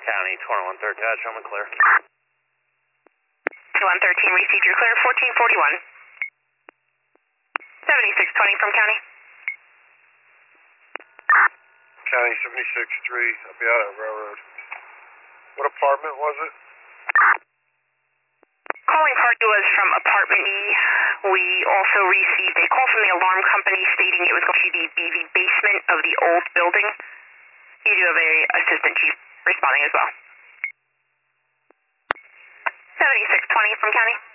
County, 2113, show me clear. 2113, received your clear, 1441. 7620 from County. County 76-3, I'll be out at Railroad. What apartment was it? Calling party was from apartment E. We also received a call from the alarm company stating it was going to be the basement of the old building. You do have a assistant chief responding as well. 7620 from County.